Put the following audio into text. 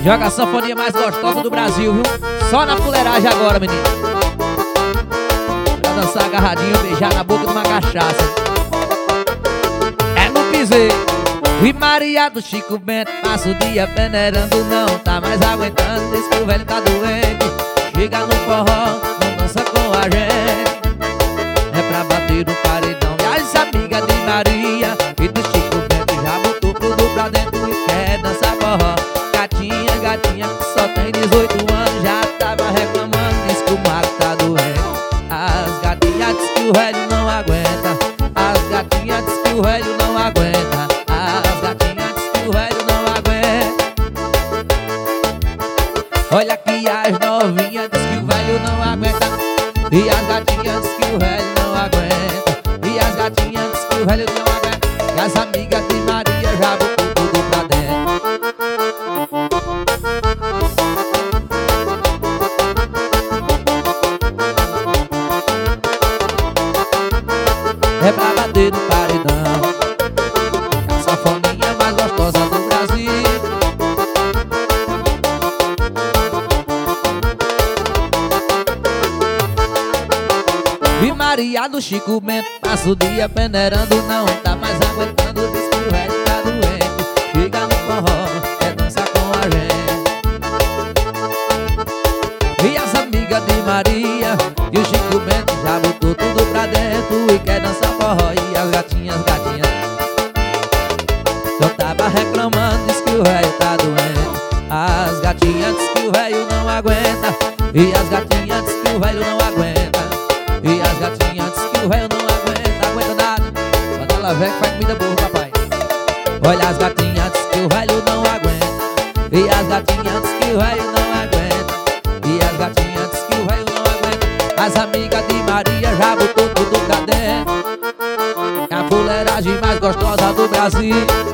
Joga a sanfoninha mais gostosa do Brasil, viu? Só na fuleiragem agora, menino. Pra dançar agarradinho, beijar na boca de uma cachaça. É no piseiro. E Maria do Chico Bento passa o dia peneirando, não tá mais aguentando. Diz que o velho tá doente. Chega no forró, não dança com a gente. É pra bater no paredão. E as amigas de Maria e do Chico Bento já botou tudo pra dentro e quer dançar forró. Gatinha, gatinha que só tem 18 anos já tava reclamando, diz que o mago tá doente. As gatinhas diz que o velho não aguenta. As gatinhas diz que o velho não aguenta. As gatinhas diz que o velho não aguenta. Olha aqui as novinhas diz que o velho não aguenta. E as gatinhas diz que o velho não aguenta. E as gatinhas diz que o velho não aguenta. E as amigas de Maria já botou tudo pra dentro. É pra bater no paredão. A sanfoninha mais gostosa do Brasil. E Maria do Chico Bento passa o dia peneirando, não tá mais aguentando. Diz que o velho tá doente. Chega no forró, quer dançar com a gente. E as amigas de Maria e o Chico Bento já botou tudo pra dentro e quer dançar forró. E as gatinhas, gatinhas eu tava reclamando, diz que o velho tá doente. As gatinhas diz que o velho não aguenta. E as gatinhas diz que o velho não aguenta. E as gatinhas diz que o velho não aguenta. Aguenta nada. Quando ela vem faz comida boa, papai. Olha, as gatinhas diz que o velho não aguenta. E as gatinhas diz que o velho não aguenta. E as gatinhas diz que o velho não aguenta. As amigas de Maria já botou tudo pra dentro. É a fuleiragem mais gostosa do Brasil.